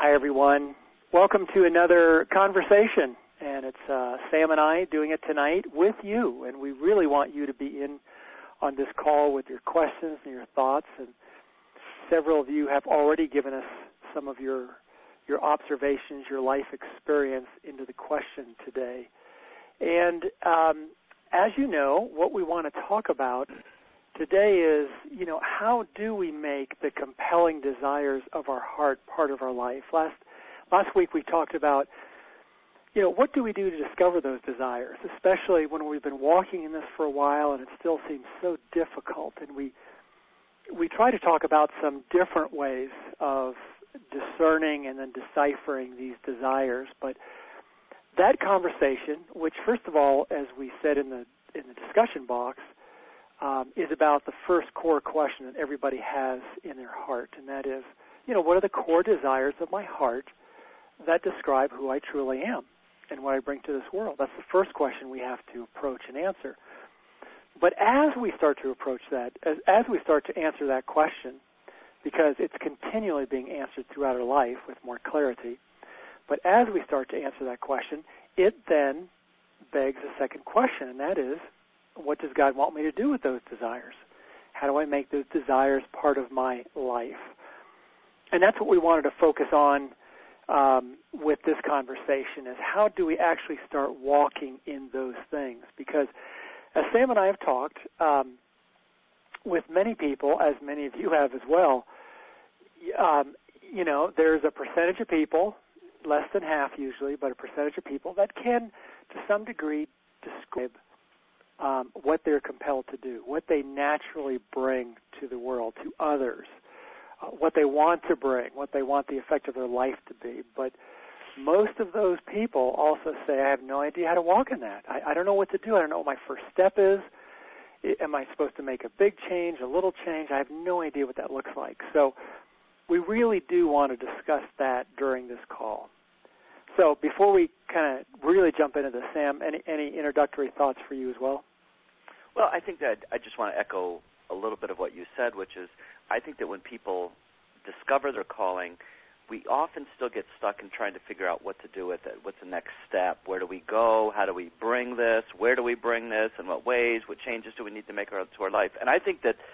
Hi, everyone. Welcome to another conversation, and it's Sam and I doing it tonight with you, and we really want you to be in on this call with your questions and your thoughts, and several of you have already given us some of your observations, your life experience into the question today. And as you know, what we want to talk about today is, how do we make the compelling desires of our heart part of our life? Last week we talked about, what do we do to discover those desires, especially when we've been walking in this for a while and it still seems so difficult. And we try to talk about some different ways of discerning and then deciphering these desires. But that conversation, which first of all, as we said in the discussion box, is about the first core question that everybody has in their heart, and that is, what are the core desires of my heart that describe who I truly am and what I bring to this world? That's the first question we have to approach and answer. But as we start to approach that, as we start to answer that question, because it's continually being answered throughout our life with more clarity, but as we start to answer that question, it then begs a second question, and that is, what does God want me to do with those desires? How do I make those desires part of my life? And that's what we wanted to focus on with this conversation, is how do we actually start walking in those things? Because as Sam and I have talked with many people, as many of you have as well, there's a percentage of people, less than half usually, but a percentage of people that can, to some degree, describe what they're compelled to do, what they naturally bring to the world, to others, what they want to bring, what they want the effect of their life to be. But most of those people also say, I have no idea how to walk in that. I don't know what to do. I don't know what my first step is. Am I supposed to make a big change, a little change? I have no idea what that looks like. So we really do want to discuss that during this call. So before we kind of really jump into this, Sam, any introductory thoughts for you as well? Well, I think that I just want to echo a little bit of what you said, which is I think that when people discover their calling, we often still get stuck in trying to figure out what to do with it. What's the next step? Where do we go? How do we bring this? Where do we bring this? In what ways? What changes do we need to make to our life? And I think that,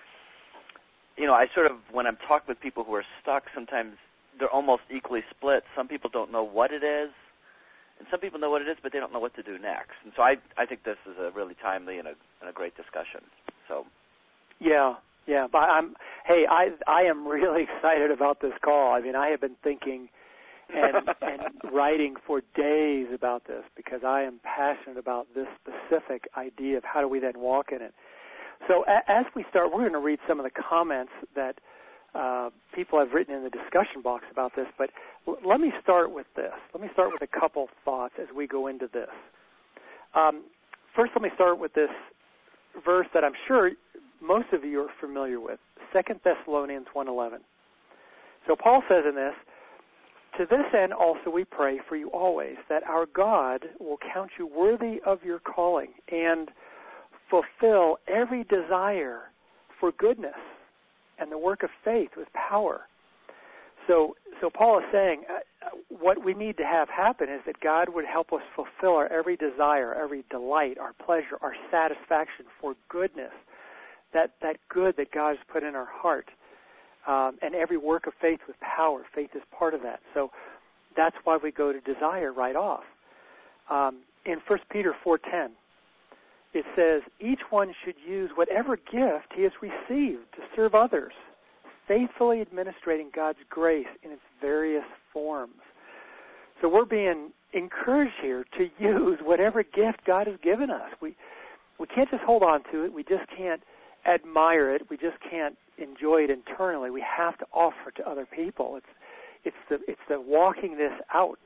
I sort of, when I'm talking with people who are stuck, sometimes they're almost equally split. Some people don't know what it is, and some people know what it is, but they don't know what to do next. And so I think this is a really timely and a great discussion. So, yeah. But I am really excited about this call. I mean, I have been thinking and writing for days about this because I am passionate about this specific idea of how do we then walk in it. So as we start, we're going to read some of the comments that people have written in the discussion box about this, but let me start with this. Let me start with a couple thoughts as we go into this. First, let me start with this verse that I'm sure most of you are familiar with, 2 Thessalonians 1:11. So Paul says in this, to this end also we pray for you always, that our God will count you worthy of your calling and fulfill every desire for goodness and the work of faith with power. So Paul is saying what we need to have happen is that God would help us fulfill our every desire, every delight, our pleasure, our satisfaction for goodness, that good that God has put in our heart, and every work of faith with power. Faith is part of that. So that's why we go to desire right off. In 1 Peter 4:10, it says, each one should use whatever gift he has received to serve others, faithfully administrating God's grace in its various forms. So we're being encouraged here to use whatever gift God has given us. We can't just hold on to it. We just can't admire it. We just can't enjoy it internally. We have to offer it to other people. It's the walking this out.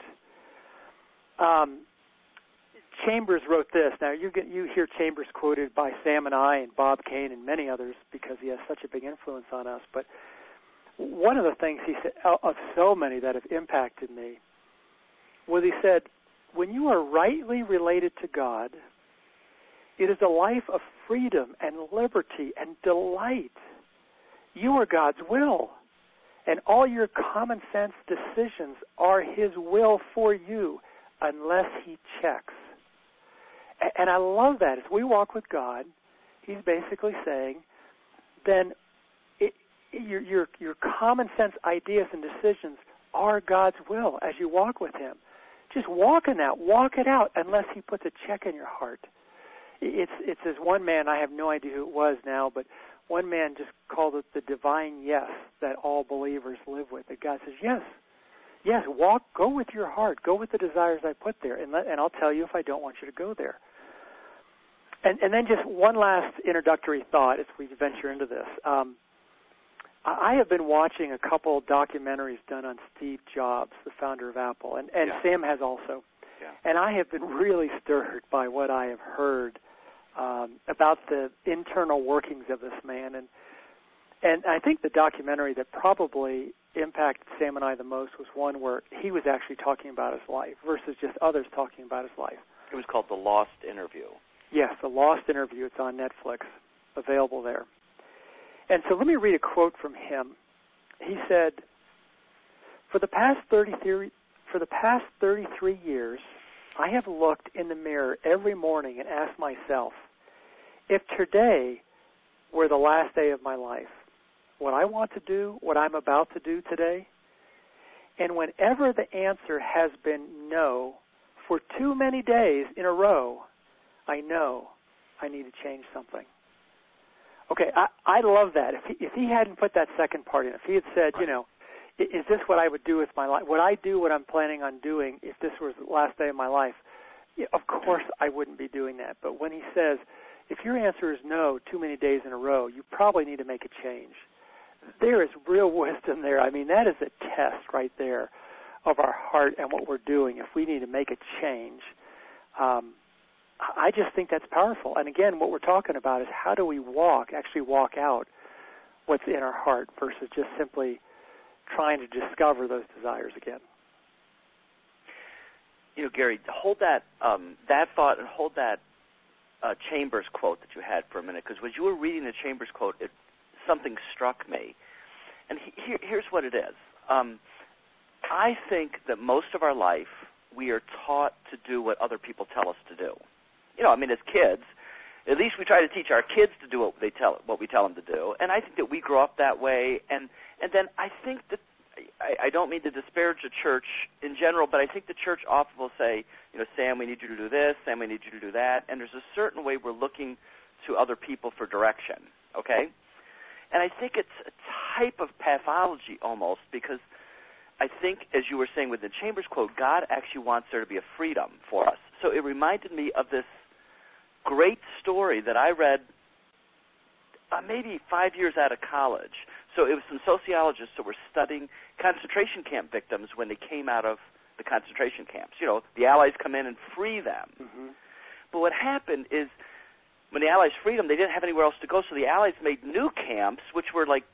Chambers wrote this. Now, you hear Chambers quoted by Sam and I and Bob Kane and many others because he has such a big influence on us. But one of the things he said, of so many that have impacted me, was he said, when you are rightly related to God, it is a life of freedom and liberty and delight. You are God's will, And all your common sense decisions are his will for you unless he checks. And I love that. As we walk with God, he's basically saying, then your common sense ideas and decisions are God's will as you walk with him. Just walk in that. Walk it out unless he puts a check in your heart. It's as one man, I have no idea who it was now, but one man just called it the divine yes that all believers live with. That God says, yes, go with your heart. Go with the desires I put there, and I'll tell you if I don't want you to go there. And then just one last introductory thought as we venture into this. I have been watching a couple documentaries done on Steve Jobs, the founder of Apple, and Sam has also. Yeah. And I have been really stirred by what I have heard about the internal workings of this man. And I think the documentary that probably impacted Sam and I the most was one where he was actually talking about his life versus just others talking about his life. It was called The Lost Interview. Yes, The Lost Interview. It's on Netflix, available there. And so let me read a quote from him. He said, For the past 33 years, I have looked in the mirror every morning and asked myself, if today were the last day of my life, what I want to do, what I'm about to do today? And whenever the answer has been no for too many days in a row, I know I need to change something. Okay, I love that. If he hadn't put that second part in, if he had said, is this what I would do with my life? Would I do what I'm planning on doing if this was the last day of my life? Of course I wouldn't be doing that. But when he says, if your answer is no too many days in a row, you probably need to make a change. There is real wisdom there. I mean, that is a test right there of our heart and what we're doing if we need to make a change. I just think that's powerful. And again, what we're talking about is how do we actually walk out what's in our heart versus just simply trying to discover those desires again. Gary, hold that thought and hold that Chambers quote that you had for a minute, because when you were reading the Chambers quote, something struck me. And here's what it is. I think that most of our life we are taught to do what other people tell us to do. As kids, at least we try to teach our kids to do what we tell them to do. And I think that we grow up that way. And then I think that I don't mean to disparage the church in general, but I think the church often will say, Sam, we need you to do this. Sam, we need you to do that. And there's a certain way we're looking to other people for direction, okay? And I think it's a type of pathology almost, because I think, as you were saying with the Chambers quote, God actually wants there to be a freedom for us. So it reminded me of this great story that I read maybe 5 years out of college. So it was some sociologists that were studying concentration camp victims when they came out of the concentration camps. The Allies come in and free them. Mm-hmm. But what happened is when the Allies freed them, they didn't have anywhere else to go, so the Allies made new camps, which were like,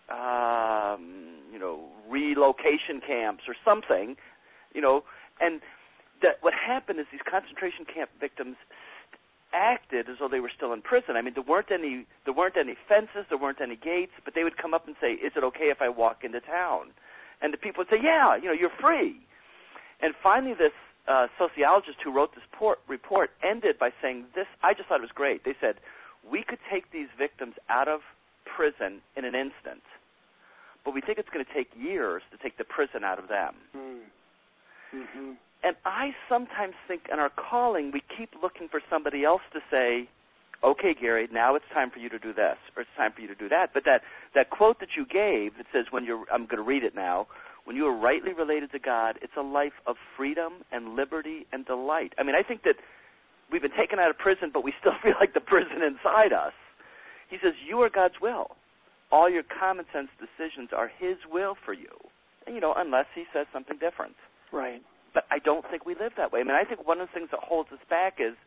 relocation camps or something, and what happened is these concentration camp victims acted as though they were still in prison. I mean, there weren't any fences, there weren't any gates, but they would come up and say, "Is it okay if I walk into town?" And the people would say, "Yeah, you're free." And finally, this sociologist who wrote this report ended by saying this. I just thought it was great. They said, "We could take these victims out of prison in an instant, but we think it's going to take years to take the prison out of them." Mm-hmm. And I sometimes think in our calling, we keep looking for somebody else to say, "Okay, Gary, now it's time for you to do this, or it's time for you to do that." But that quote that you gave that says, I'm going to read it now, when you are rightly related to God, it's a life of freedom and liberty and delight. I mean, I think that we've been taken out of prison, but we still feel like the prison inside us. He says, you are God's will. All your common sense decisions are his will for you, unless he says something different. Right. But I don't think we live that way. I mean, I think one of the things that holds us back is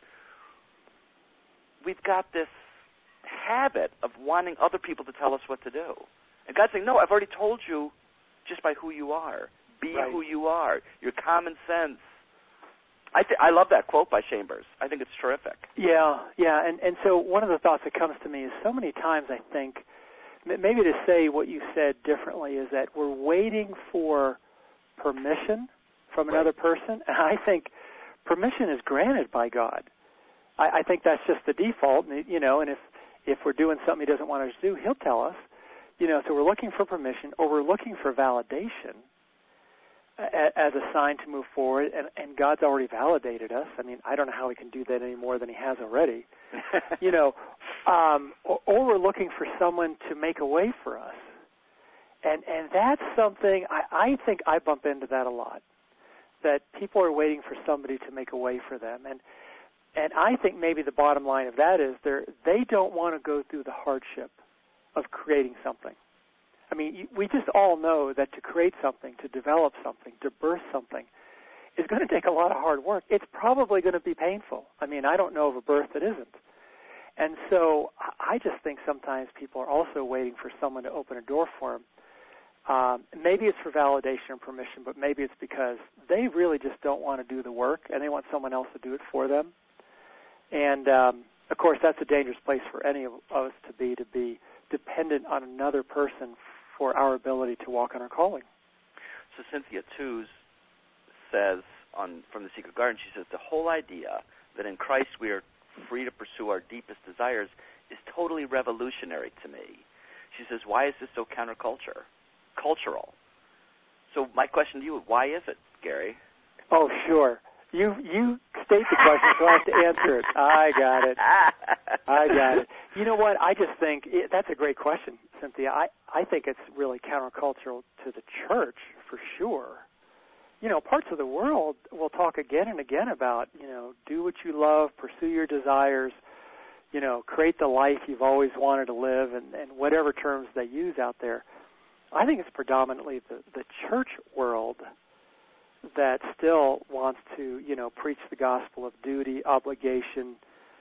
we've got this habit of wanting other people to tell us what to do. And God's saying, no, I've already told you just by who you are. Be right. Who you are. Your common sense. I love that quote by Chambers. I think it's terrific. Yeah. And so one of the thoughts that comes to me is so many times I think maybe to say what you said differently is that we're waiting for permission from another person, and I think permission is granted by God. I think that's just the default, and if we're doing something He doesn't want us to do, He'll tell us. So we're looking for permission, or we're looking for validation as a sign to move forward, and God's already validated us. I mean, I don't know how He can do that any more than He has already. Or we're looking for someone to make a way for us. And that's something, I think I bump into that a lot, that people are waiting for somebody to make a way for them. And I think maybe the bottom line of that is they don't want to go through the hardship of creating something. I mean, we just all know that to create something, to develop something, to birth something, is going to take a lot of hard work. It's probably going to be painful. I mean, I don't know of a birth that isn't. And so I just think sometimes people are also waiting for someone to open a door for them. Maybe it's for validation and permission, but maybe it's because they really just don't want to do the work, and they want someone else to do it for them. And, of course, that's a dangerous place for any of us to be dependent on another person for our ability to walk on our calling. So Cynthia Tooze says from The Secret Garden, she says, the whole idea that in Christ we are free to pursue our deepest desires is totally revolutionary to me. She says, why is this so cultural? So my question to you, why is it, Gary? Oh, sure. You state the question, so I have to answer it. I got it. You know what? I just think that's a great question, Cynthia. I think it's really countercultural to the church for sure. Parts of the world will talk again and again about, do what you love, pursue your desires, create the life you've always wanted to live, and whatever terms they use out there. I think it's predominantly the church world that still wants to, preach the gospel of duty, obligation,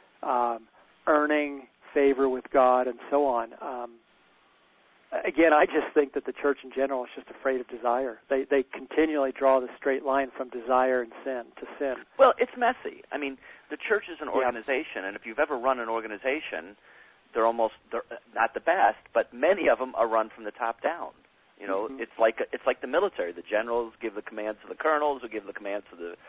earning favor with God, and so on. Again, I just think that the church in general is just afraid of desire. They continually draw the straight line from desire and sin to sin. Well, it's messy. I mean, the church is an organization, and if you've ever run an organization, they're not the best, but many of them are run from the top down. It's like the military. The generals give the commands to the colonels, who give the commands to the,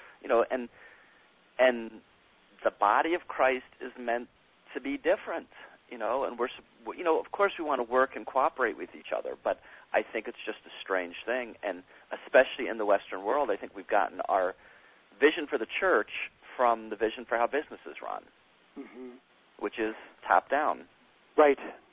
and the body of Christ is meant to be different, and we're, of course we want to work and cooperate with each other, but I think it's just a strange thing, and especially in the Western world, I think we've gotten our vision for the church from the vision for how business is run, which is top down. Right.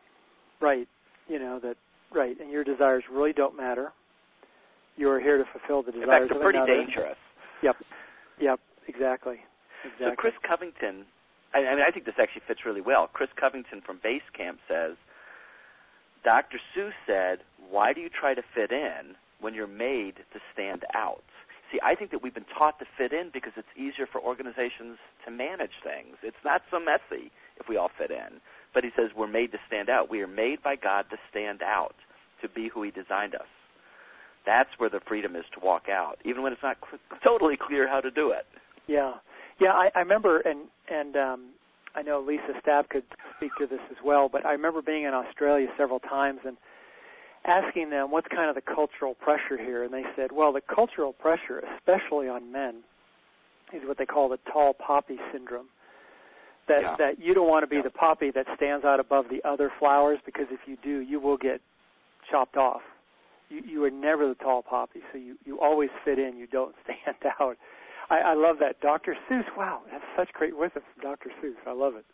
Right, and your desires really don't matter. You are here to fulfill the desires of another. In fact, they're pretty dangerous. Yep, exactly. So Chris Covington, I think this actually fits really well. Chris Covington from Basecamp says, Dr. Seuss said, why do you try to fit in when you're made to stand out? See, I think that we've been taught to fit in because it's easier for organizations to manage things. It's not so messy if we all fit in. But he says we're made to stand out. We are made by God to stand out, to be who He designed us. That's where the freedom is to walk out, even when it's not totally clear how to do it. Yeah. I remember, and I know Lisa Stapp could speak to this as well, but I remember being in Australia several times and asking them what's kind of the cultural pressure here, and they said, well, the cultural pressure, especially on men, is what they call the tall poppy syndrome. That you don't want to be the poppy that stands out above the other flowers, because if you do, you will get chopped off. You are never the tall poppy, so you always fit in. You don't stand out. I love that. Dr. Seuss, wow, that's such great wisdom from Dr. Seuss. I love it.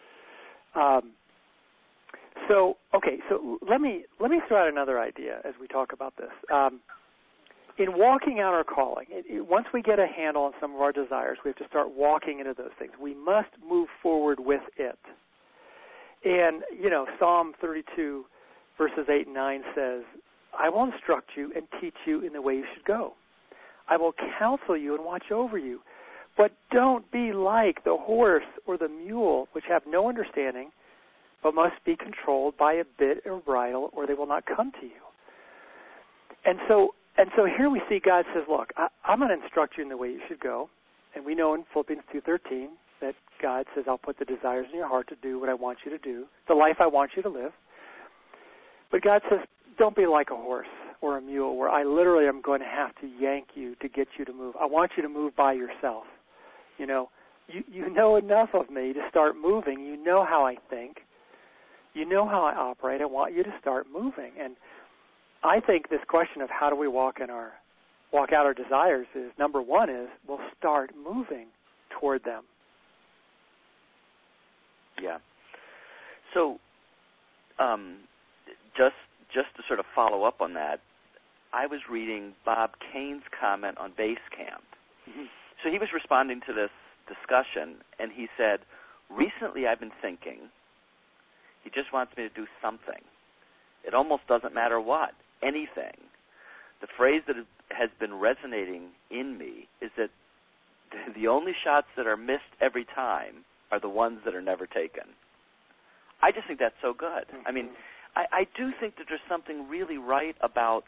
So let me throw out another idea as we talk about this. In walking out our calling, once we get a handle on some of our desires, we have to start walking into those things. We must move forward with it. And, Psalm 32, verses 8 and 9 says, I will instruct you and teach you in the way you should go. I will counsel you and watch over you. But don't be like the horse or the mule, which have no understanding, but must be controlled by a bit or bridle, or they will not come to you. And so here we see God says, look, I'm going to instruct you in the way you should go. And we know in Philippians 2:13 that God says, I'll put the desires in your heart to do what I want you to do, the life I want you to live. But God says, don't be like a horse or a mule where I literally am going to have to yank you to get you to move. I want you to move by yourself. You know enough of me to start moving. You know how I think. You know how I operate. I want you to start moving. And I think this question of how do we walk out our desires is, number one is, we'll start moving toward them. Yeah. So, just to sort of follow up on that, I was reading Bob Kane's comment on Basecamp. Mm-hmm. So he was responding to this discussion, and he said, recently I've been thinking, he just wants me to do something. It almost doesn't matter what, anything. The phrase that has been resonating in me is that the only shots that are missed every time are the ones that are never taken. I just think that's so good. Mm-hmm. I mean, I do think that there's something really right about,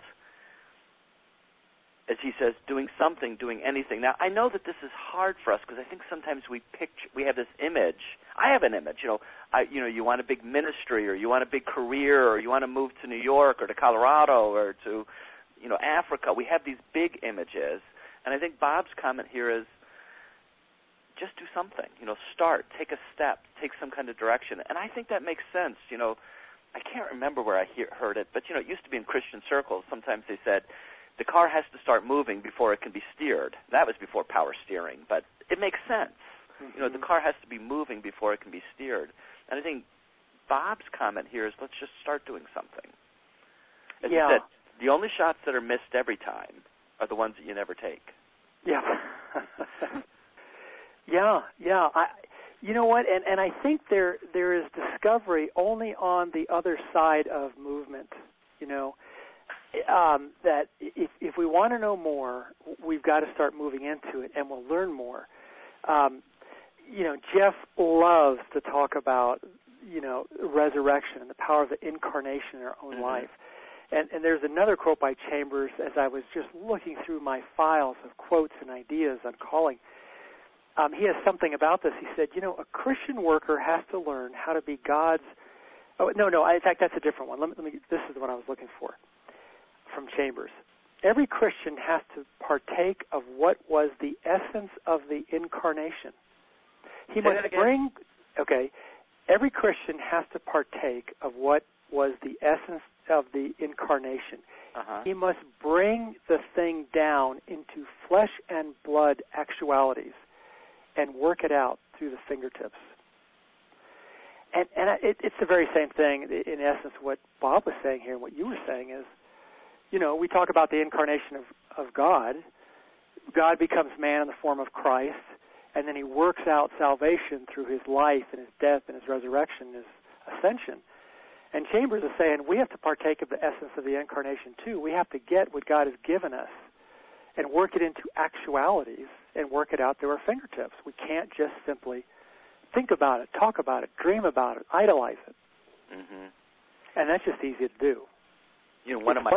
as he says, doing something, doing anything. Now, I know that this is hard for us because I think sometimes we have this image. I have an image, you want a big ministry, or you want a big career, or you want to move to New York or to Colorado or to, Africa. We have these big images, and I think Bob's comment here is just do something. Start, take a step, take some kind of direction, and I think that makes sense. I can't remember where I heard it, but it used to be in Christian circles. Sometimes they said, the car has to start moving before it can be steered. That was before power steering, but it makes sense. Mm-hmm. The car has to be moving before it can be steered. And I think Bob's comment here is, let's just start doing something. As he said, the only shots that are missed every time are the ones that you never take. Yeah. Yeah. You know what? And I think there is discovery only on the other side of movement. That if we want to know more, we've got to start moving into it, and we'll learn more. Jeff loves to talk about, resurrection and the power of the incarnation in our own life. And there's another quote by Chambers as I was just looking through my files of quotes and ideas on calling. He has something about this. He said, a Christian worker has to learn how to be God's. Oh, no. In fact, that's a different one. Let me. This is the one I was looking for from Chambers. Every Christian has to partake of what was the essence of the incarnation. He must bring. Okay. Every Christian has to partake of what was the essence of the incarnation. Uh-huh. He must bring the thing down into flesh and blood actualities and work it out through the fingertips. And it's the very same thing, in essence, what Bob was saying here and what you were saying is, we talk about the incarnation of God. God becomes man in the form of Christ, and then he works out salvation through his life and his death and his resurrection and his ascension. And Chambers is saying we have to partake of the essence of the incarnation too. We have to get what God has given us and work it into actualities and work it out through our fingertips. We can't just simply think about it, talk about it, dream about it, idolize it. Mm-hmm. And that's just easy to do. One of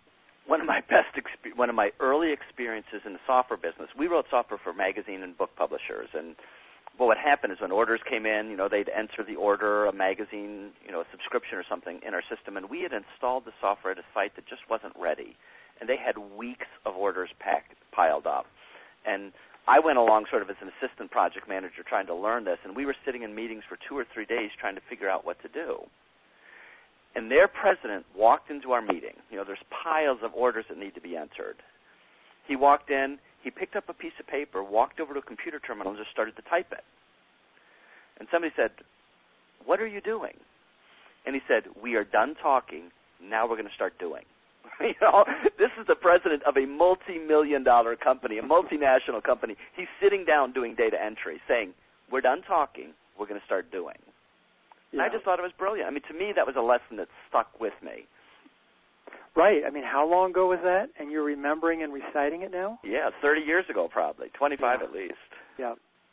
my early experiences in the software business, we wrote software for magazine and book publishers, and what would happen is when orders came in, they'd enter the order, a magazine, a subscription or something in our system, and we had installed the software at a site that just wasn't ready, and they had weeks of orders piled up. And I went along sort of as an assistant project manager trying to learn this, and we were sitting in meetings for 2 or 3 days trying to figure out what to do. And their president walked into our meeting. There's piles of orders that need to be entered. He walked in, he picked up a piece of paper, walked over to a computer terminal, and just started to type it. And somebody said, "What are you doing?" And he said, "We are done talking. Now we're going to start doing." This is the president of a multi-million-dollar company, a multinational company. He's sitting down doing data entry, saying, "We're done talking. We're going to start doing." Yeah. I just thought it was brilliant. I mean, to me, that was a lesson that stuck with me. Right. I mean, how long ago was that? And you're remembering and reciting it now? Yeah, 30 years ago probably, 25 at least. Yeah.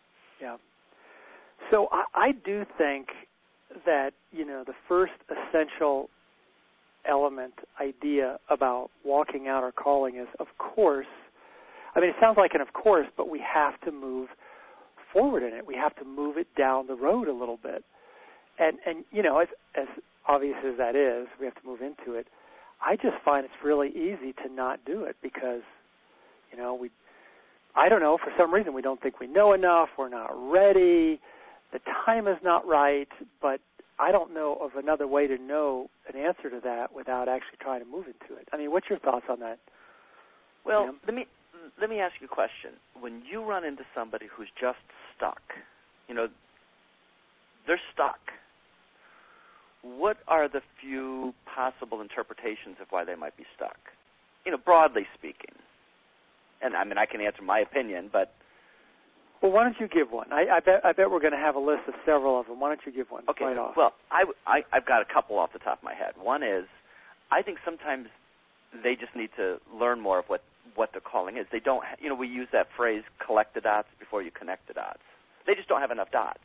So I do think that, the first essential element, idea about walking out our calling is, of course, it sounds like an of course, but we have to move forward in it. We have to move it down the road a little bit. And you know, as obvious as that is, we have to move into it. I just find it's really easy to not do it because, you know, I don't know, for some reason we don't think we know enough, we're not ready, the time is not right, but I don't know of another way to know an answer to that without actually trying to move into it. I mean, what's your thoughts on that? Well, let me ask you a question. When you run into somebody who's just stuck, you know, they're stuck, what are the few possible interpretations of why they might be stuck? You know, broadly speaking. And I mean, I can answer my opinion, but... Well, why don't you give one? I bet we're going to have a list of several of them. Why don't you give one right off? Well, I've got a couple off the top of my head. One is, I think sometimes they just need to learn more of what their calling is. They don't, you know, we use that phrase, collect the dots before you connect the dots. They just don't have enough dots.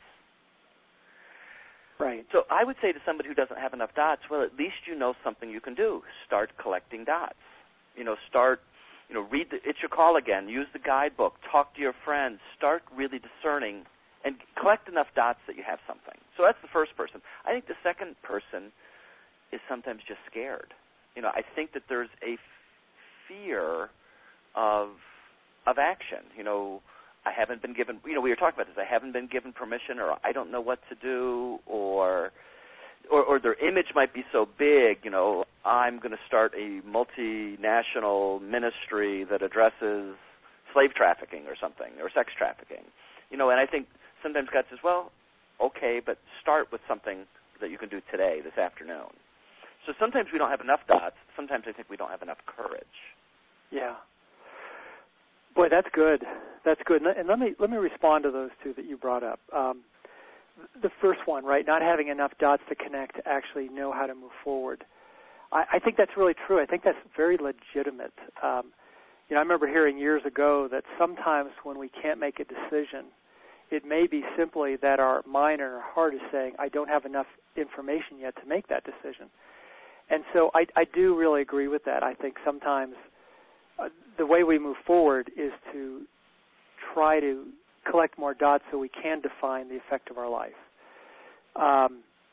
Right. So I would say to somebody who doesn't have enough dots, well, at least you know something you can do. Start collecting dots. You know, read It's Your Call Again. Use the guidebook. Talk to your friends. Start really discerning and collect enough dots that you have something. So that's the first person. I think the second person is sometimes just scared. You know, I think that there's a fear of action. You know, I haven't been given, you know, we were talking about this, I haven't been given permission, or I don't know what to do, or their image might be so big, you know, I'm going to start a multinational ministry that addresses slave trafficking or something, or sex trafficking. You know, and I think sometimes God says, well, okay, but start with something that you can do today, this afternoon. So sometimes we don't have enough dots. Sometimes I think we don't have enough courage. Yeah. Boy, that's good. That's good. And let me respond to those two that you brought up. The first one, right, not having enough dots to connect to actually know how to move forward. I think that's really true. I think that's very legitimate. You know, I remember hearing years ago that sometimes when we can't make a decision, it may be simply that our mind and our heart is saying, I don't have enough information yet to make that decision. And so I do really agree with that. I think sometimes the way we move forward is to try to collect more dots so we can define the effect of our life. I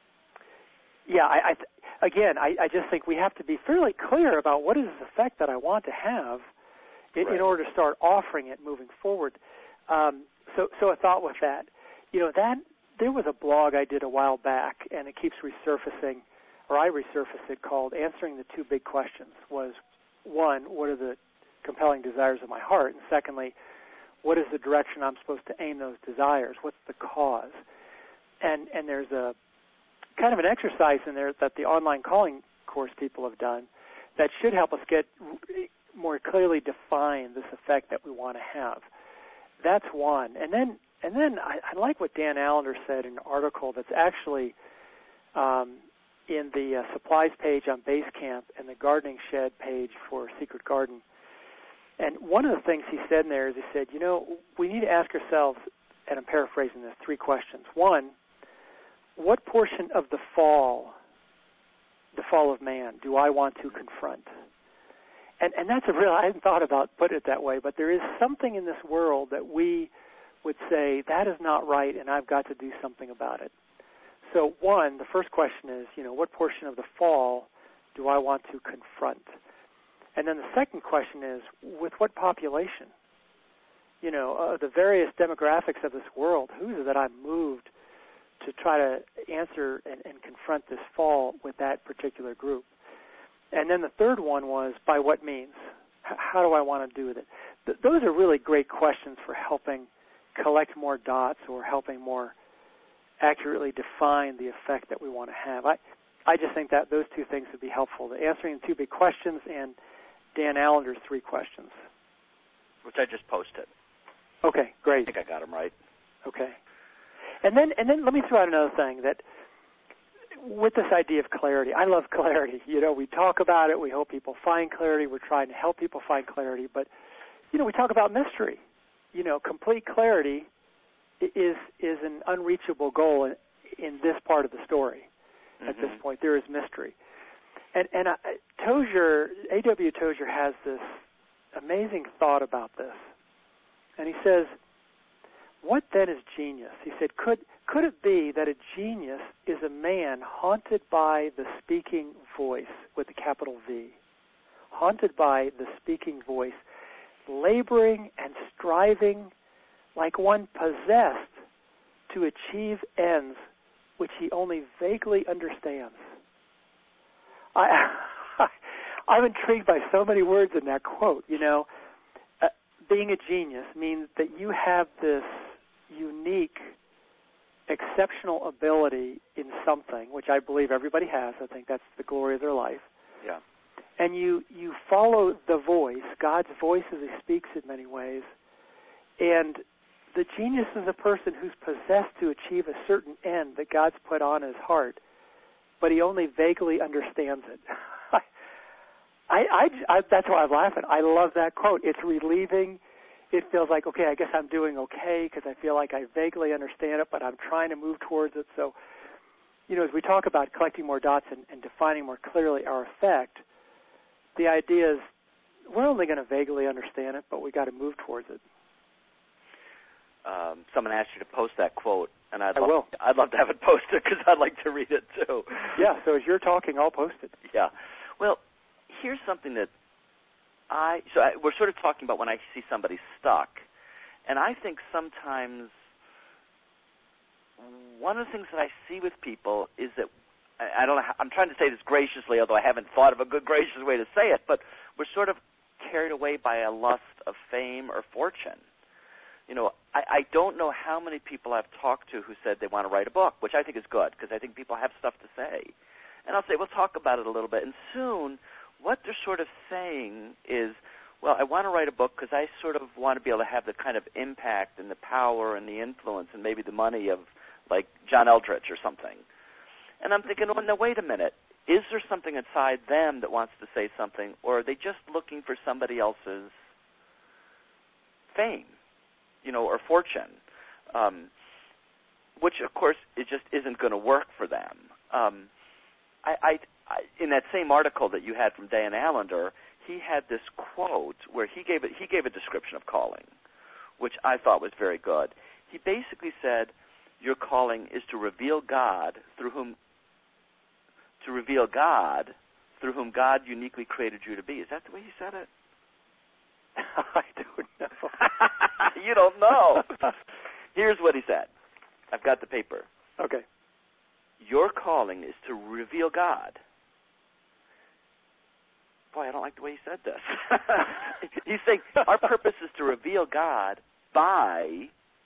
just think we have to be fairly clear about what is the effect that I want to have in order to start offering it moving forward. So a thought with that. You know, that there was a blog I did a while back, and it keeps resurfacing, or I resurface it, called Answering the Two Big Questions. Was, one, what are the compelling desires of my heart? And secondly, what is the direction I'm supposed to aim those desires? What's the cause? And there's a kind of an exercise in there that the online calling course people have done that should help us get more clearly define this effect that we want to have. That's one. And then I like what Dan Allender said in an article that's actually in the supplies page on Basecamp and the gardening shed page for Secret Garden. And one of the things he said in there is he said, you know, we need to ask ourselves, and I'm paraphrasing this, 3 questions. One, what portion of the fall of man, do I want to confront? And that's a real, I hadn't thought about putting it that way, but there is something in this world that we would say, that is not right, and I've got to do something about it. So one, the first question is, you know, what portion of the fall do I want to confront? And then the second question is, with what population? You know, the various demographics of this world, who is it that I'm moved to try to answer and confront this fall with that particular group? And then the third one was, by what means? How do I want to do with it? Those are really great questions for helping collect more dots or helping more accurately define the effect that we want to have. I just think that those two things would be helpful, the answering the 2 big questions and Dan Allender's 3 questions. Which I just posted. Okay, great. I think I got them right. Okay. And then let me throw out another thing, that with this idea of clarity, I love clarity. You know, we talk about it, we hope people find clarity, we're trying to help people find clarity, but, you know, we talk about mystery. You know, complete clarity is an unreachable goal in this part of the story. At this point, there is mystery. And A.W. Tozier has this amazing thought about this. And he says, what then is genius? He said, could it be that a genius is a man haunted by the speaking voice with a capital V? Haunted by the speaking voice, laboring and striving like one possessed to achieve ends which he only vaguely understands. I'm intrigued by so many words in that quote. Being a genius means that you have this unique, exceptional ability in something, which I believe everybody has. I think that's the glory of their life. Yeah. And you follow the voice, God's voice as he speaks in many ways. And the genius is a person who's possessed to achieve a certain end that God's put on his heart, but he only vaguely understands it. That's why I'm laughing. I love that quote. It's relieving. It feels like, okay, I guess I'm doing okay because I feel like I vaguely understand it, but I'm trying to move towards it. So, as we talk about collecting more dots and defining more clearly our effect, the idea is we're only going to vaguely understand it, but we got to move towards it. Someone asked you to post that quote, and I'd love to have it posted because I'd like to read it too. Yeah, so as you're talking, I'll post it. Yeah. Well, here's something that we're sort of talking about when I see somebody stuck, and I think sometimes one of the things that I see with people is that I'm trying to say this graciously, although I haven't thought of a good gracious way to say it, but we're sort of carried away by a lust of fame or fortune. I don't know how many people I've talked to who said they want to write a book, which I think is good because I think people have stuff to say. And I'll say, we'll talk about it a little bit. And soon what they're sort of saying is, well, I want to write a book because I sort of want to be able to have the kind of impact and the power and the influence and maybe the money of, like, John Eldridge or something. And I'm thinking, well, no, wait a minute. Is there something inside them that wants to say something, or are they just looking for somebody else's fame, or fortune, which, of course, it just isn't going to work for them. I in that same article that you had from Dan Allender, he had this quote where he gave a description of calling, which I thought was very good. He basically said, your calling is to reveal God through whom God uniquely created you to be. Is that the way he said it? I don't know. You don't know. Here's what he said. I've got the paper. Okay. Your calling is to reveal God. Boy, I don't like the way he said this. He's saying our purpose is to reveal God by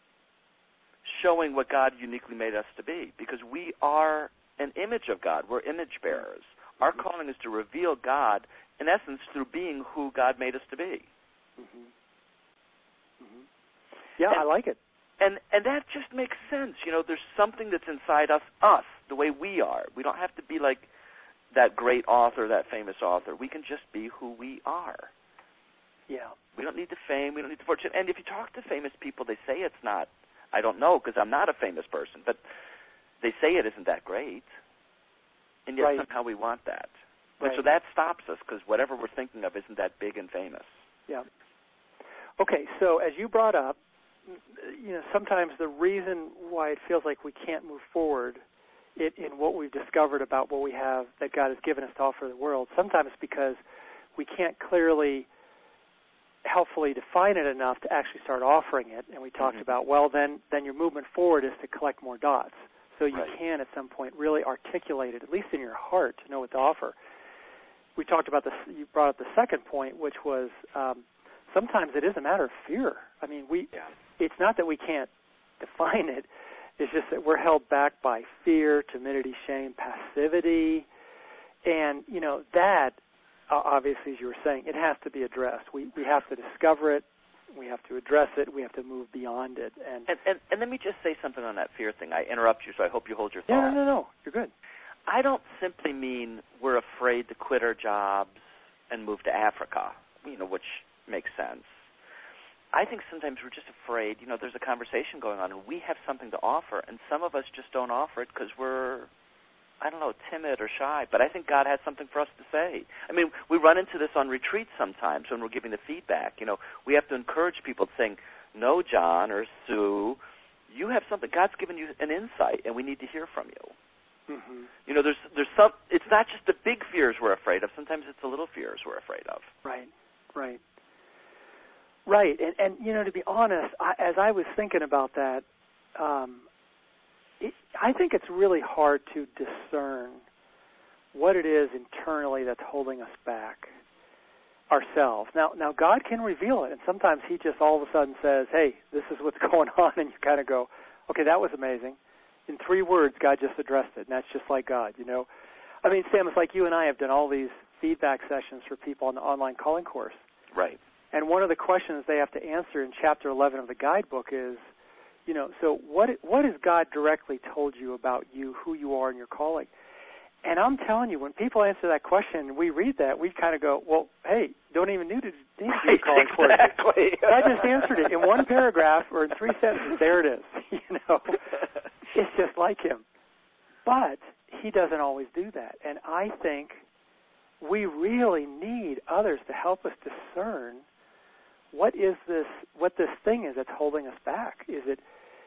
showing what God uniquely made us to be, because we are an image of God. We're image bearers. Our calling is to reveal God, in essence, through being who God made us to be. Mm-hmm. Mm-hmm. Yeah, I like it. And that just makes sense. There's something that's inside us, the way we are. We don't have to be like that great author, that famous author. We can just be who we are. Yeah. We don't need the fame. We don't need the fortune. And if you talk to famous people, they say it's not. I don't know because I'm not a famous person, but they say it isn't that great. And yet somehow we want that. Right. And so that stops us because whatever we're thinking of isn't that big and famous. Yeah. Okay, so as you brought up, sometimes the reason why it feels like we can't move forward in what we've discovered about what we have that God has given us to offer the world, sometimes because we can't clearly, helpfully define it enough to actually start offering it. And we talked about, well, then your movement forward is to collect more dots. So you can, at some point, really articulate it, at least in your heart, to know what to offer. We talked about this. You brought up the second point, which was sometimes it is a matter of fear. I mean, it's not that we can't define it. It's just that we're held back by fear, timidity, shame, passivity. And, that, obviously, as you were saying, it has to be addressed. We have to discover it. We have to address it. We have to move beyond it. And let me just say something on that fear thing. I interrupt you, so I hope you hold your thought. No. You're good. I don't simply mean we're afraid to quit our jobs and move to Africa, which makes sense. I think sometimes we're just afraid, there's a conversation going on, and we have something to offer, and some of us just don't offer it because we're, timid or shy. But I think God has something for us to say. I mean, we run into this on retreats sometimes when we're giving the feedback. We have to encourage people saying, know John or Sue, you have something. God's given you an insight, and we need to hear from you. Mm-hmm. You know, there's some. It's not just the big fears we're afraid of. Sometimes it's the little fears we're afraid of. Right. And you know, to be honest, as I was thinking about that, I think it's really hard to discern what it is internally that's holding us back ourselves. Now God can reveal it, and sometimes He just all of a sudden says, "Hey, this is what's going on," and you kind of go, "Okay, that was amazing." In 3 words, God just addressed it, and that's just like God, you know. I mean, Sam, it's like you and I have done all these feedback sessions for people on the online calling course. Right. And one of the questions they have to answer in Chapter 11 of the guidebook is, you know, so what has God directly told you about you, who you are, and your calling? And I'm telling you, when people answer that question and we read that, we kind of go, well, hey, don't even need to do a calling course. Exactly. I just answered it in 1 paragraph or in 3 sentences. There it is. You know, it's just like Him. But He doesn't always do that. And I think we really need others to help us discern what this thing is that's holding us back. Is it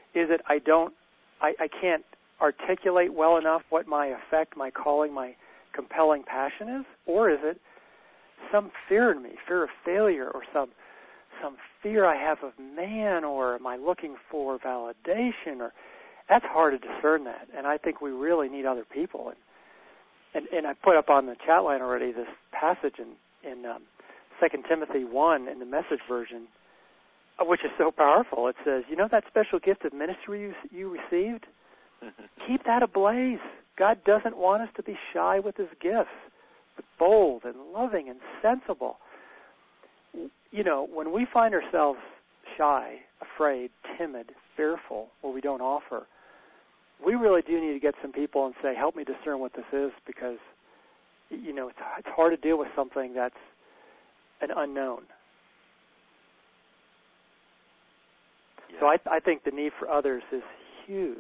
I can't articulate well enough what my effect, my calling, my compelling passion is? Or is it some fear in me, fear of failure, or some fear I have of man, or am I looking for validation? Or that's hard to discern that, and I think we really need other people. And I put up on the chat line already this passage in 2 Timothy 1 in the Message version, which is so powerful. It says, you know that special gift of ministry you received? Keep that ablaze. God doesn't want us to be shy with His gifts, but bold and loving and sensible. You know, when we find ourselves shy, afraid, timid, fearful, or we don't offer, we really do need to get some people and say, help me discern what this is, because, you know, it's hard to deal with something that's an unknown. Yeah. So I think the need for others is huge.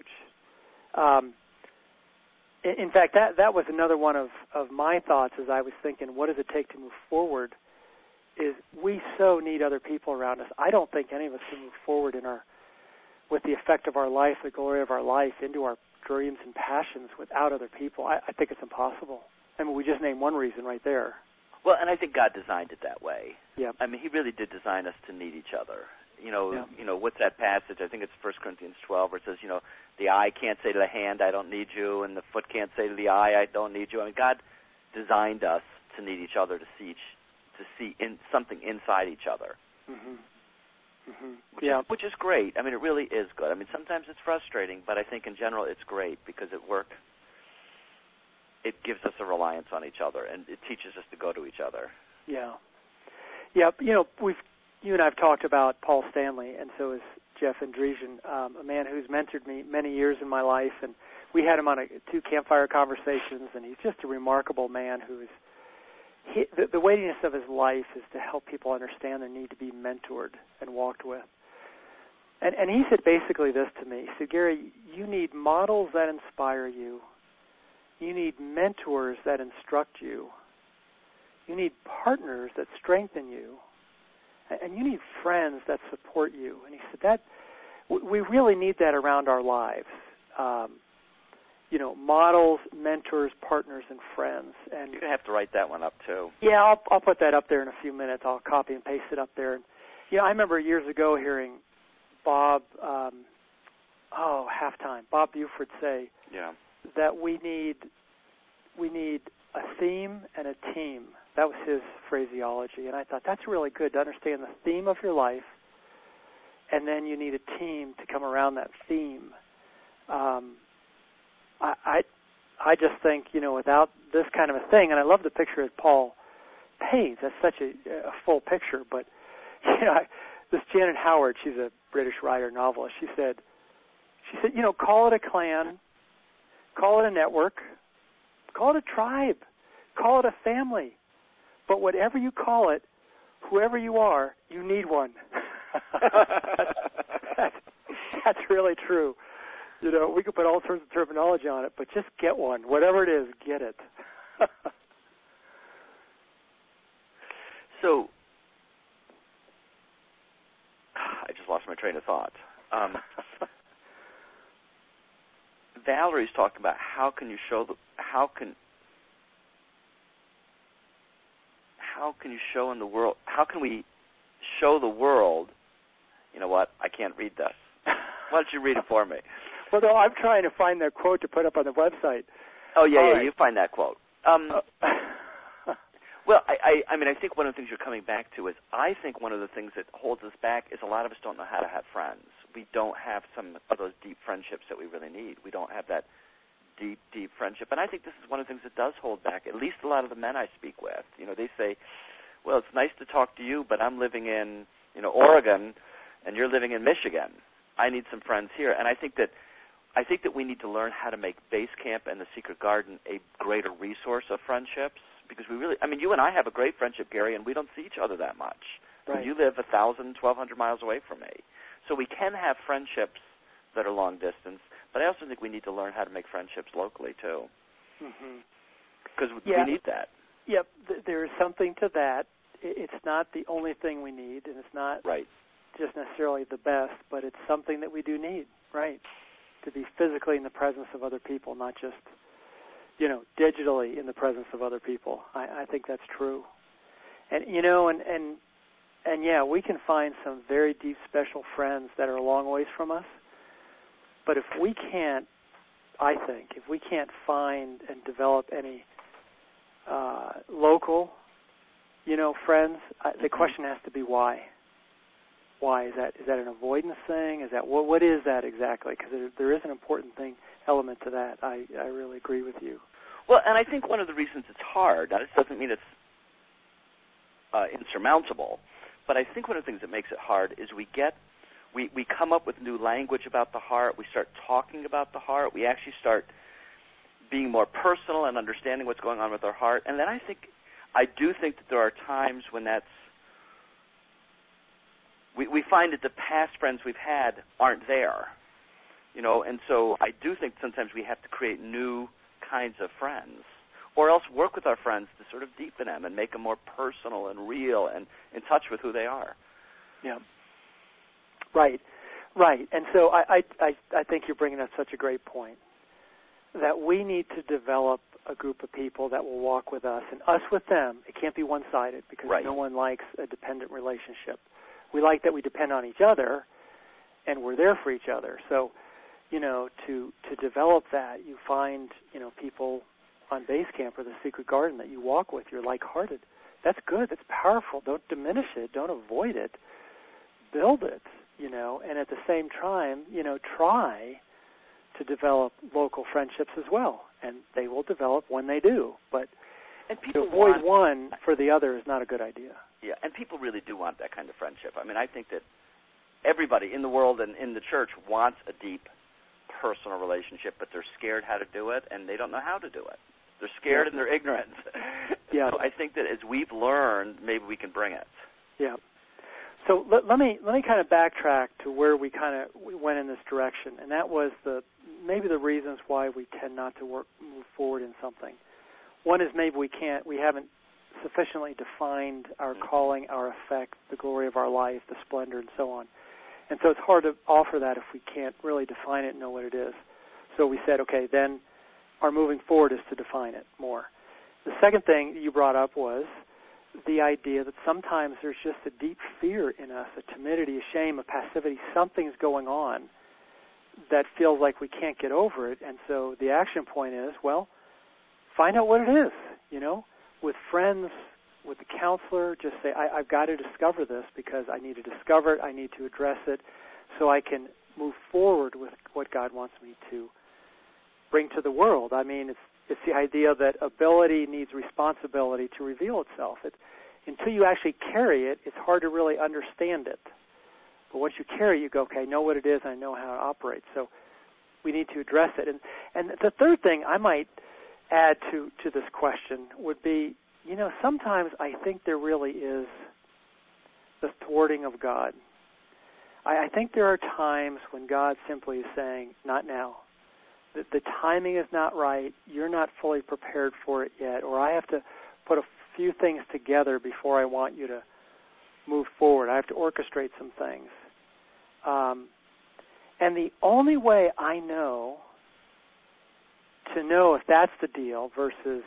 In fact, that was another one of my thoughts as I was thinking, what does it take to move forward, is we so need other people around us. I don't think any of us can move forward with the effect of our life, the glory of our life, into our dreams and passions without other people. I think it's impossible. I mean, we just named one reason right there. Well, and I think God designed it that way. Yeah. I mean, He really did design us to need each other. You know, Yeah. You know, what's that passage? I think it's 1 Corinthians 12, where it says, you know, the eye can't say to the hand, I don't need you, and the foot can't say to the eye, I don't need you. I mean, God designed us to need each other, to see something inside each other. Mm-hmm. Mm-hmm. Which is great. I mean, it really is good. I mean, sometimes it's frustrating, but I think in general it's great because it gives us a reliance on each other, and it teaches us to go to each other. Yeah. Yeah, you know, you and I have talked about Paul Stanley, and so has Jeff Andresian, a man who's mentored me many years in my life, and we had him on 2 campfire conversations, and he's just a remarkable man the weightiness of his life is to help people understand their need to be mentored and walked with. And he said basically this to me. He said, Gary, you need models that inspire you. You need mentors that instruct you. You need partners that strengthen you. And you need friends that support you. And he said that we really need that around our lives. You know, models, mentors, partners, and friends. And you're going to have to write that one up, too. Yeah, I'll put that up there in a few minutes. I'll copy and paste it up there. And, you know, I remember years ago hearing Bob Buford say that we need a theme and a team. That was his phraseology. And I thought that's really good to understand the theme of your life, and then you need a team to come around that theme. I just think, you know, without this kind of a thing, and I love the picture that Paul paints. That's such a full picture. But, you know, this Janet Howard, she's a British writer, novelist. She said, you know, call it a clan, call it a network, call it a tribe, call it a family. But whatever you call it, whoever you are, you need one. That's really true. You know, we could put all sorts of terminology on it, but just get one. Whatever it is, get it. So, I just lost my train of thought. Valerie's talking about how can you show how can we show the world? You know what? I can't read this. Why don't you read it for me? Well, no, I'm trying to find that quote to put up on the website. Oh, yeah, Right. You find that quote. Well, I mean, I think one of the things you're coming back to is I think one of the things that holds us back is a lot of us don't know how to have friends. We don't have some of those deep friendships that we really need. We don't have that deep, deep friendship. And I think this is one of the things that does hold back, at least a lot of the men I speak with. You know, they say, well, it's nice to talk to you, but I'm living in, Oregon, and you're living in Michigan. I need some friends here. And I think that we need to learn how to make Base Camp and the Secret Garden a greater resource of friendships, because we really, you and I have a great friendship, Gary, and we don't see each other that much. Right. You live 1,000, 1,200 miles away from me. So we can have friendships that are long distance, but I also think we need to learn how to make friendships locally, too. Because we need that. Yep, there is something to that. It's not the only thing we need, and it's not just necessarily the best, but it's something that we do need, right, to be physically in the presence of other people, not just, digitally in the presence of other people. I think that's true. And, and yeah, we can find some very deep, special friends that are a long ways from us, but if we can't find and develop any local, friends, the question has to be why. Why is that an avoidance thing? Is that what is that exactly? Because there is an important element to that. I really agree with you. Well, and I think one of the reasons it's hard, now this doesn't mean it's insurmountable, but I think one of the things that makes it hard is we come up with new language about the heart. We start talking about the heart. We actually start being more personal and understanding what's going on with our heart. And then I do think that there are times when we find that the past friends we've had aren't there, and so I do think sometimes we have to create new kinds of friends, or else work with our friends to sort of deepen them and make them more personal and real and in touch with who they are. Yeah. Right. And so I think you're bringing up such a great point, that we need to develop a group of people that will walk with us, and us with them. It can't be one-sided, because no one likes a dependent relationship. We like that we depend on each other, and we're there for each other. So, to develop that, you find, people on Base Camp or the Secret Garden that you walk with, you're like-hearted. That's good. That's powerful. Don't diminish it. Don't avoid it. Build it, and at the same time, try to develop local friendships as well. And they will develop when they do. But to avoid one for the other is not a good idea. Yeah, and people really do want that kind of friendship. I think that everybody in the world and in the church wants a deep personal relationship, but they're scared how to do it, and they don't know how to do it. They're scared and they're ignorant. Yeah. So I think that as we've learned, maybe we can bring it. Yeah. So let me kind of backtrack to where we went in this direction, and that was maybe the reasons why we tend not to move forward in something. One is maybe we haven't sufficiently defined our calling, our effect, the glory of our life, the splendor, and so on. And so it's hard to offer that if we can't really define it and know what it is. So we said, okay, then our moving forward is to define it more. The second thing you brought up was the idea that sometimes there's just a deep fear in us, a timidity, a shame, a passivity. Something's going on that feels like we can't get over it. And so the action point is, find out what it is, with friends, with the counselor, just say, I've got to discover this because I need to discover it, I need to address it so I can move forward with what God wants me to bring to the world. It's the idea that ability needs responsibility to reveal itself. Until you actually carry it, it's hard to really understand it. But once you carry it, you go, okay, I know what it is, I know how it operates. So we need to address it. And the third thing I might add to this question would be, sometimes I think there really is the thwarting of God. I think there are times when God simply is saying, not now. The timing is not right. You're not fully prepared for it yet. Or I have to put a few things together before I want you to move forward. I have to orchestrate some things. And the only way I know to know if that's the deal versus,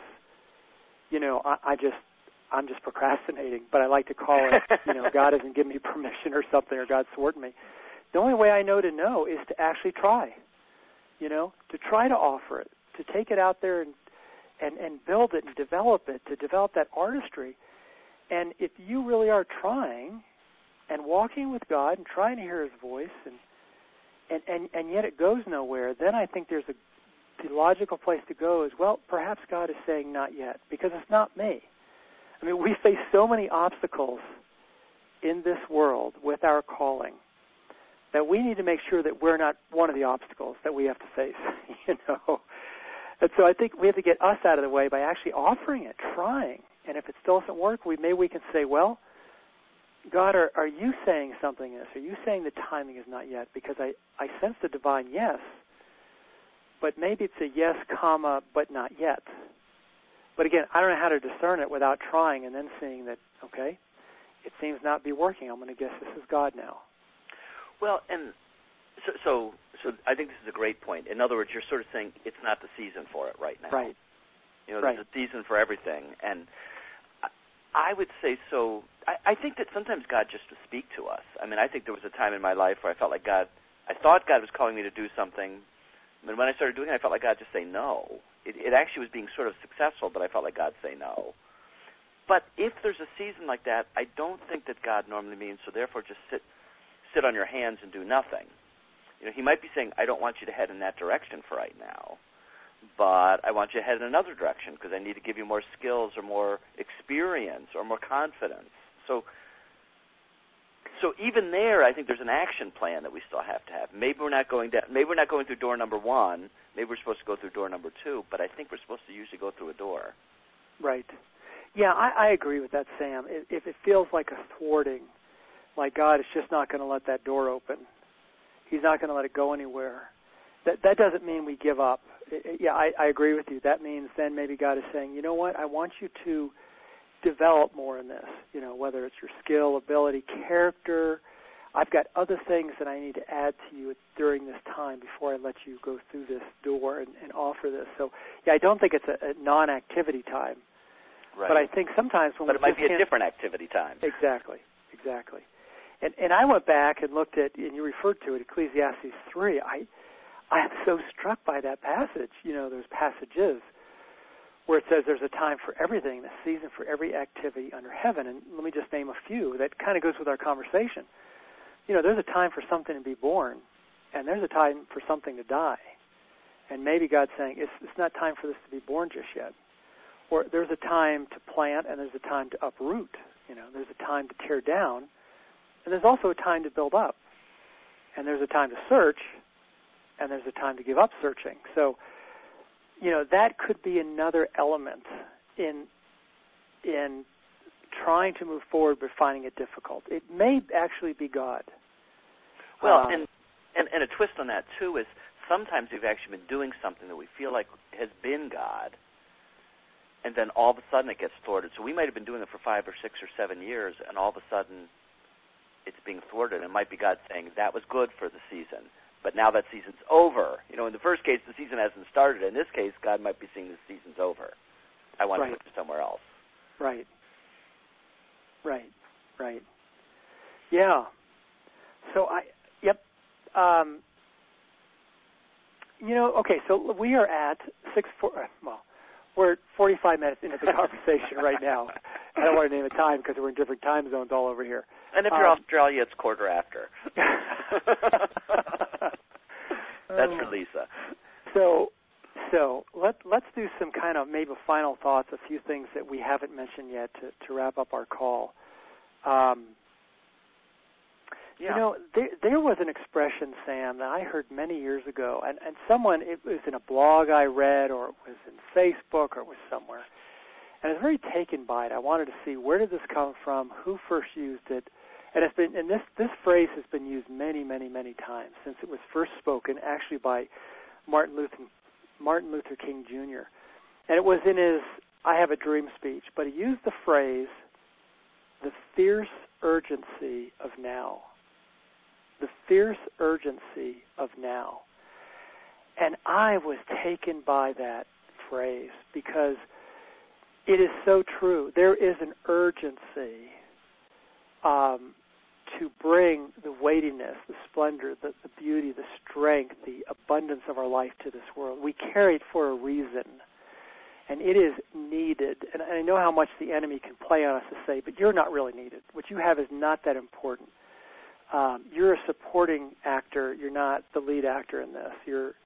I'm just procrastinating, but I like to call it, God hasn't given me permission or something, or God's thwarting me. The only way I know is to actually try, to try to offer it, to take it out there and build it and develop it, to develop that artistry. And if you really are trying and walking with God and trying to hear His voice and yet it goes nowhere, then I think the logical place to go is, well, perhaps God is saying not yet, because it's not me. I mean, we face so many obstacles in this world with our calling that we need to make sure that we're not one of the obstacles that we have to face, And so I think we have to get us out of the way by actually offering it, trying. And if it still doesn't work, maybe we can say, well, God, are you saying something in this? Are you saying the timing is not yet? Because I sense the divine yes, but maybe it's a yes, comma, but not yet. But again, I don't know how to discern it without trying and then seeing that, okay, it seems not be working. I'm going to guess this is God now. Well, and so I think this is a great point. In other words, you're sort of saying it's not the season for it right now. Right. There's a season for everything. And I would say so. I think that sometimes God just to speak to us. I mean, I think there was a time in my life where I felt like I thought God was calling me to do something. And when I started doing it, I felt like God just say no. It actually was being sort of successful, but I felt like God say no. But if there's a season like that, I don't think that God normally means, so therefore just sit on your hands and do nothing. He might be saying, I don't want you to head in that direction for right now, but I want you to head in another direction because I need to give you more skills or more experience or more confidence. So even there, I think there's an action plan that we still have to have. Maybe we're not going through door number 1. Maybe we're supposed to go through door number 2, but I think we're supposed to usually go through a door. Right. Yeah, I agree with that, Sam. If it feels like a thwarting, like God is just not going to let that door open, He's not going to let it go anywhere, that doesn't mean we give up. I agree with you. That means then maybe God is saying, you know what, I want you to develop more in this, whether it's your skill, ability, character. I've got other things that I need to add to you during this time before I let you go through this door and offer this. So, I don't think it's a non-activity time. Right. But I think sometimes when it might be a different activity time. Exactly. And I went back and looked at, and you referred to it, Ecclesiastes 3. I am so struck by that passage. Those passages where it says there's a time for everything, a season for every activity under heaven. And let me just name a few. That kind of goes with our conversation. There's a time for something to be born, and there's a time for something to die. And maybe God's saying, it's not time for this to be born just yet. Or there's a time to plant, and there's a time to uproot. There's a time to tear down, and there's also a time to build up. And there's a time to search, and there's a time to give up searching. So, that could be another element in trying to move forward but finding it difficult. It may actually be God. Well, and a twist on that, too, is sometimes we've actually been doing something that we feel like has been God, and then all of a sudden it gets thwarted. So we might have been doing it for 5 or 6 or 7 years, and all of a sudden it's being thwarted. It might be God saying, that was good for the season, but now that season's over. In the first case, the season hasn't started. In this case, God might be saying the season's over. I want to move somewhere else. Right. Yeah. So okay, so we are at we're 45 minutes into the conversation right now. I don't want to name a time because we're in different time zones all over here. And if you're Australia, it's quarter after. That's for Lisa. So let's do some kind of maybe final thoughts, a few things that we haven't mentioned yet to wrap up our call. There was an expression, Sam, that I heard many years ago, and someone, it was in a blog I read, or it was in Facebook, or it was somewhere, and I was very taken by it. I wanted to see, where did this come from, who first used it, and this phrase has been used many, many, many times since it was first spoken, actually by Martin Luther King Jr., and it was in his I Have a Dream speech, but he used the phrase, the fierce urgency of now. the fierce urgency of now. And I was taken by that phrase because it is so true. There is an urgency to bring the weightiness, the splendor, the beauty, the strength, the abundance of our life to this world. We carry it for a reason, and it is needed. And I know how much the enemy can play on us to say, but you're not really needed. What you have is not that important. You're a supporting actor. You're not the lead actor in this.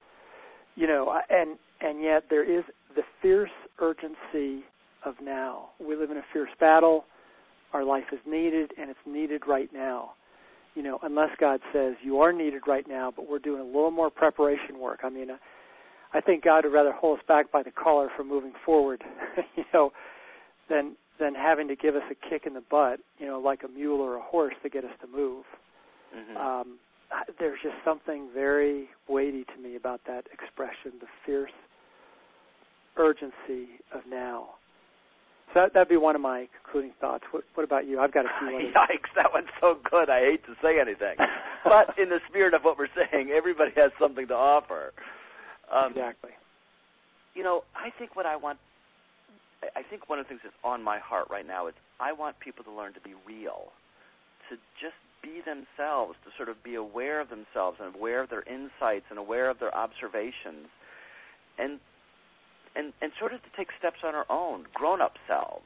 And yet there is the fierce urgency of now. We live in a fierce battle. Our life is needed, and it's needed right now. Unless God says you are needed right now, but we're doing a little more preparation work. I mean, I think God would rather hold us back by the collar from moving forward, than having to give us a kick in the butt, like a mule or a horse to get us to move. Mm-hmm. There's just something very weighty to me about that expression, the fierce urgency of now. So that'd be one of my concluding thoughts. What about you? I've got a few others. Yikes, that one's so good. I hate to say anything. But in the spirit of what we're saying, everybody has something to offer. Exactly. I think one of the things that's on my heart right now is I want people to learn to be real, to just be themselves, to sort of be aware of themselves and aware of their insights and aware of their observations, and sort of to take steps on our own, grown-up selves.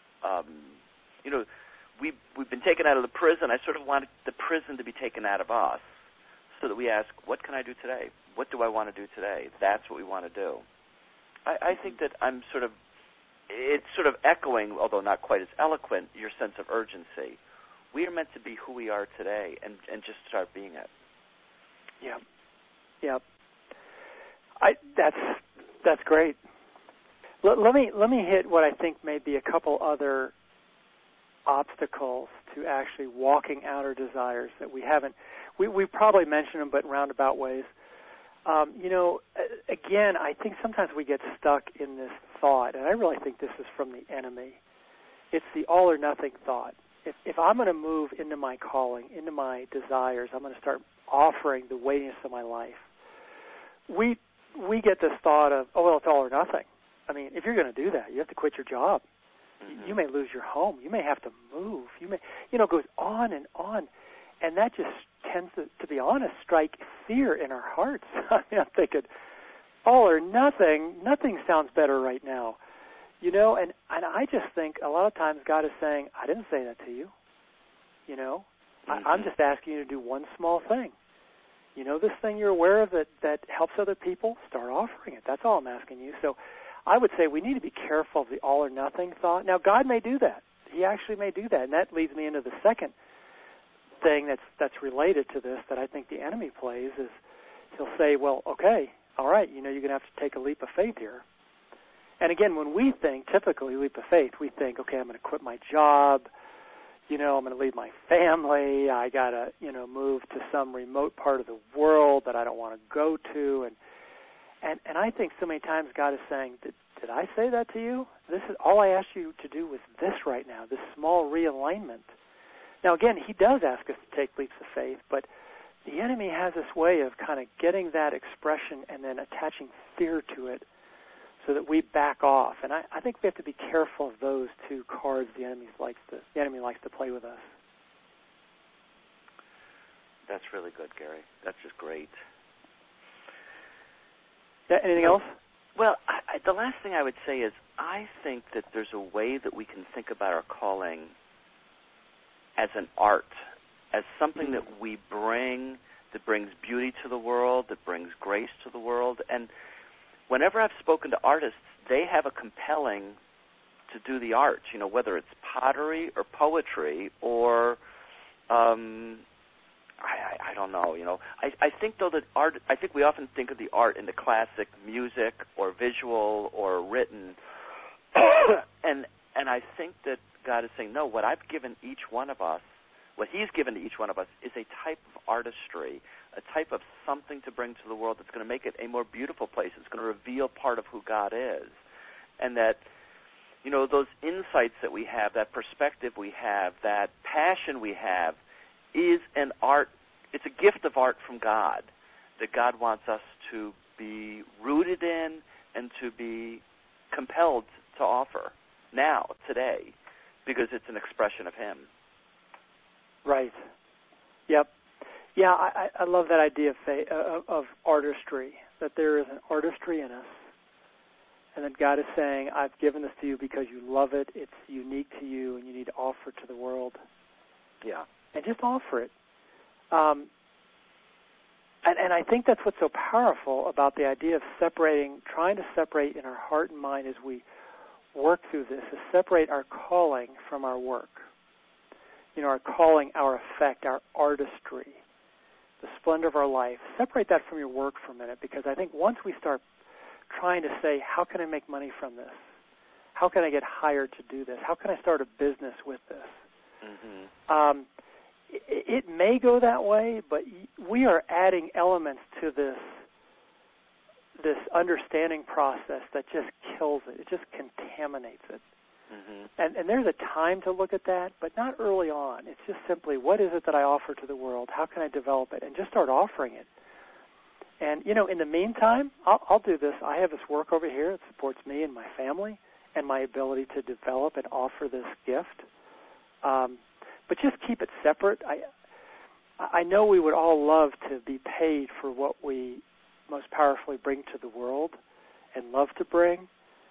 We've been taken out of the prison. I sort of want the prison to be taken out of us so that we ask, what can I do today? What do I want to do today? That's what we want to do. I think that it's sort of echoing, although not quite as eloquent, your sense of urgency. We are meant to be who we are today and just start being it. Yeah. That's great. Let me hit what I think may be a couple other obstacles to actually walking out our desires that we haven't. We probably mentioned them, but in roundabout ways. Again, I think sometimes we get stuck in this thought, and I really think this is from the enemy. It's the all or nothing thought. If I'm going to move into my calling, into my desires, I'm going to start offering the weightiness of my life. We get this thought of, it's all or nothing. I mean, if you're going to do that, you have to quit your job. Mm-hmm. You may lose your home. You may have to move. It goes on and on. And that just tends to be honest, strike fear in our hearts. I mean, I'm thinking, all or nothing sounds better right now. And I just think a lot of times God is saying, I didn't say that to you. Mm-hmm. I'm just asking you to do one small thing. This thing you're aware of that helps other people, start offering it. That's all I'm asking you. So I would say we need to be careful of the all or nothing thought. Now, God may do that. He actually may do that. And that leads me into the second thing that's related to this that I think the enemy plays is he'll say, well, okay, all right, you're going to have to take a leap of faith here. And again, when we think, typically leap of faith, we think, okay, I'm going to quit my job, I'm going to leave my family, I got to, move to some remote part of the world that I don't want to go to. And I think so many times God is saying, did I say that to you? This is all I asked you to do was this right now, this small realignment. Now, again, he does ask us to take leaps of faith, but the enemy has this way of kind of getting that expression and then attaching fear to it so that we back off. And I think we have to be careful of those two cards the enemy likes to play with us. That's really good, Gary. That's just great. Anything else? Well, the last thing I would say is I think that there's a way that we can think about our calling as an art, as something that we bring, that brings beauty to the world, that brings grace to the world. And whenever I've spoken to artists, they have a compelling to do the art, whether it's pottery or poetry or I don't know, I think, though, that art, I think we often think of the art in the classic music or visual or written. and I think that God is saying, no, what I've given each one of us, what he's given to each one of us is a type of artistry, a type of something to bring to the world that's going to make it a more beautiful place. It's going to reveal part of who God is. And that, those insights that we have, that perspective we have, that passion we have, is an art it's a gift of art from God that God wants us to be rooted in and to be compelled to offer now, today, because it's an expression of Him. Right. Yep. Yeah, I love that idea of artistry, that there is an artistry in us, and that God is saying, I've given this to you because you love it, it's unique to you, and you need to offer it to the world. Yeah. And just offer it. And I think that's what's so powerful about the idea of trying to separate in our heart and mind as we work through this, is separate our calling from our work. Our calling, our effect, our artistry, the splendor of our life. Separate that from your work for a minute, because I think once we start trying to say, how can I make money from this? How can I get hired to do this? How can I start a business with this? Mm-hmm. It may go that way, but we are adding elements to this understanding process that just kills it. It just contaminates it. Mm-hmm. And there's a time to look at that, but not early on. It's just simply, what is it that I offer to the world? How can I develop it? And just start offering it. And, in the meantime, I'll do this. I have this work over here that supports me and my family and my ability to develop and offer this gift. But just keep it separate. I know we would all love to be paid for what we most powerfully bring to the world and love to bring.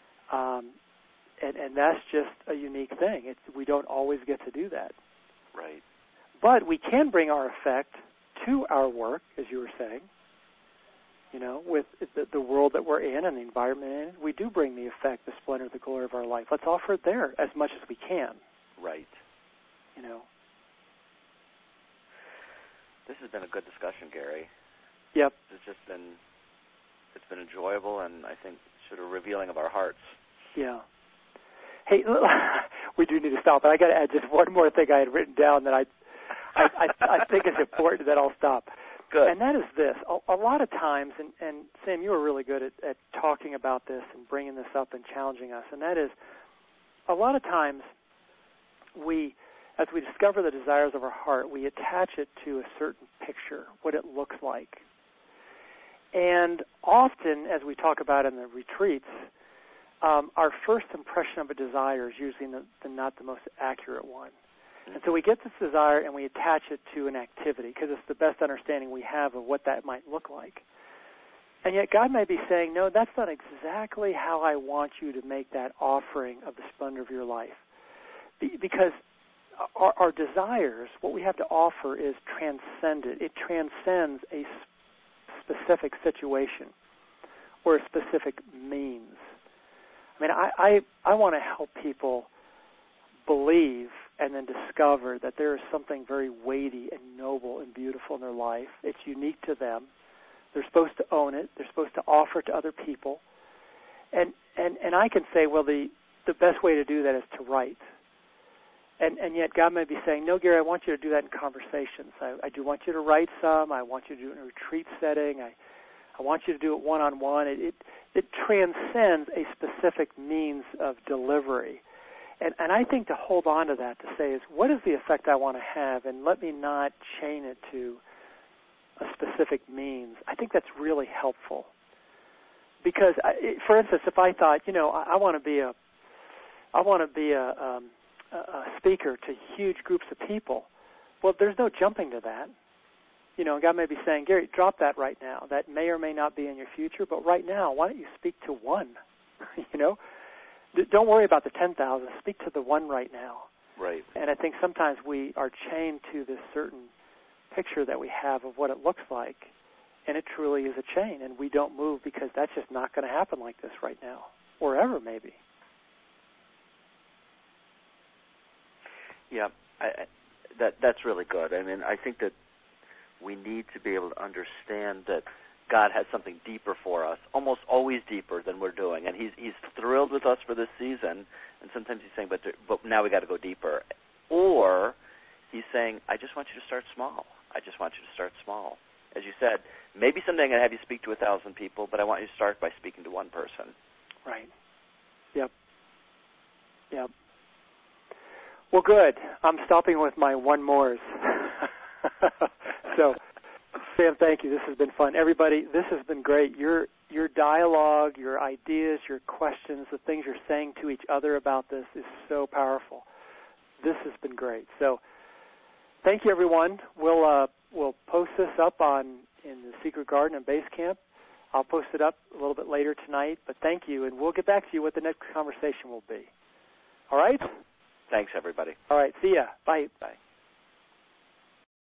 And that's just a unique thing. We don't always get to do that. Right. But we can bring our effect to our work, as you were saying, with the world that we're in and the environment in. We do bring the effect, the splendor, the glory of our life. Let's offer it there as much as we can. Right. This has been a good discussion, Gary. Yep. It's been enjoyable, and I think sort of revealing of our hearts. Yeah. Hey, we do need to stop, but I got to add just one more thing I had written down that I think is important, that I'll stop. Good. And that is this. A lot of times, and Sam, you were really good at talking about this and bringing this up and challenging us, and that is, a lot of times as we discover the desires of our heart, we attach it to a certain picture, what it looks like. And often, as we talk about in the retreats, our first impression of a desire is usually not the most accurate one. And so we get this desire and we attach it to an activity because it's the best understanding we have of what that might look like. And yet God may be saying, no, that's not exactly how I want you to make that offering of the splendor of your life. Because our desires, what we have to offer is transcendent. It transcends a specific situation or a specific means. I mean, I want to help people believe and then discover that there is something very weighty and noble and beautiful in their life. It's unique to them. They're supposed to own it. They're supposed to offer it to other people. And I can say, well, the best way to do that is to write. And yet God may be saying, no, Gary, I want you to do that in conversations. I do want you to write some. I want you to do it in a retreat setting. I want you to do it one-on-one. It transcends a specific means of delivery. And I think to hold on to that, to say, is what is the effect I want to have, and let me not chain it to a specific means. I think that's really helpful. Because, for instance, if I thought, I want to be a speaker to huge groups of people, well, there's no jumping to that. God may be saying, Gary, drop that right now. That may or may not be in your future, but right now, why don't you speak to one? Don't worry about the 10,000. Speak to the one right now. Right. And I think sometimes we are chained to this certain picture that we have of what it looks like, and it truly is a chain, and we don't move because that's just not going to happen like this right now, or ever maybe. Yeah, that's really good. I mean, I think that we need to be able to understand that God has something deeper for us, almost always deeper than we're doing. And he's thrilled with us for this season, and sometimes he's saying, but now we got to go deeper. Or he's saying, I just want you to start small. I just want you to start small. As you said, maybe someday I'm going to have you speak to 1,000 people, but I want you to start by speaking to one person. Right. Yep. Well, good. I'm stopping with my one mores. So Sam, thank you. This has been fun. Everybody, this has been great. Your dialogue, your ideas, your questions, the things you're saying to each other about this is so powerful. This has been great. So thank you, everyone. We'll post this up in the Secret Garden and Basecamp. I'll post it up a little bit later tonight, but thank you, and we'll get back to you what the next conversation will be. All right? Thanks, everybody. All right. See ya. Bye. Bye.